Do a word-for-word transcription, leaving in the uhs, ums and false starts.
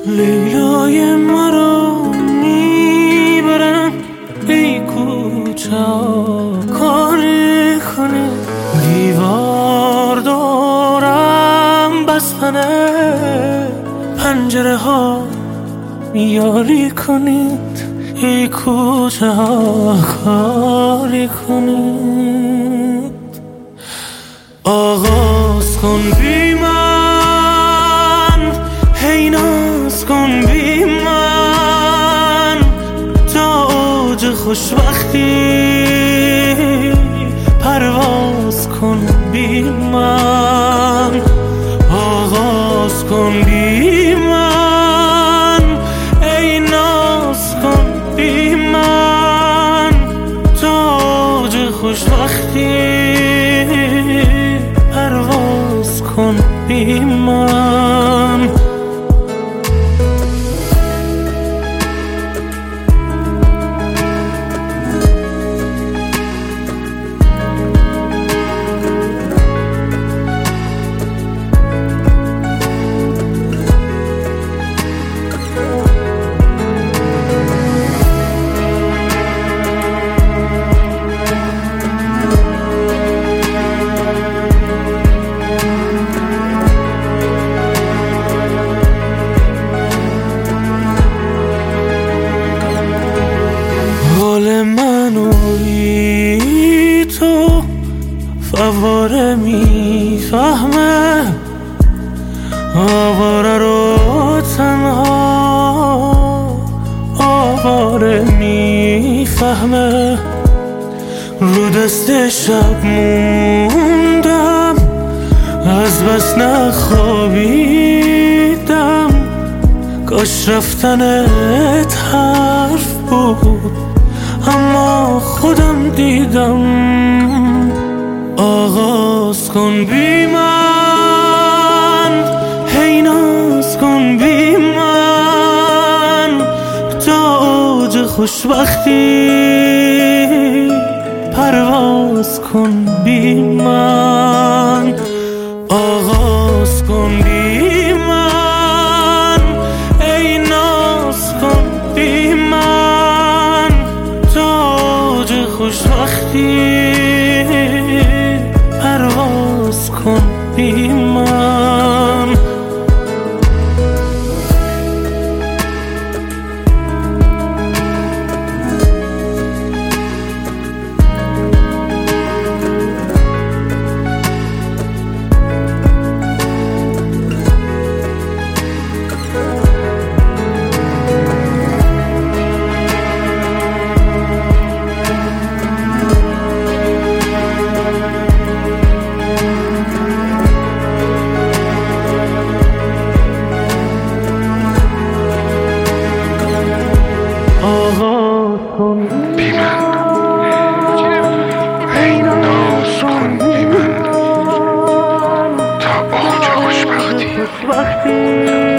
لیلای مرا میبرم ای کوچه کاری کنی دیوار دارم بستنه پنجره ها یاری کنید ای کوچه کاری کنید آغاز کن بی من هی ناز کن بی من تا اوج خوشبختی پرواز کن بی من آغاز کن بی من ای ناز کن بی من تا اوج خوشبختی پرواز کن بی من حال منو بی تو فواره میفهمه آواره رو تنها آواره میفهمه رو دست شب موندم از بس نخوابیدم کاش رفتنت حرف بود اما خودم دیدم آغاز کن بی من هی ناز کن بی من تا اوج خوشبختی پرواز کن بی من آغاز کن بی من ای ناز کن بی من خوشبختی پرواز کن بی من بی من ای ناز کن بی من تا اوج خوشبختی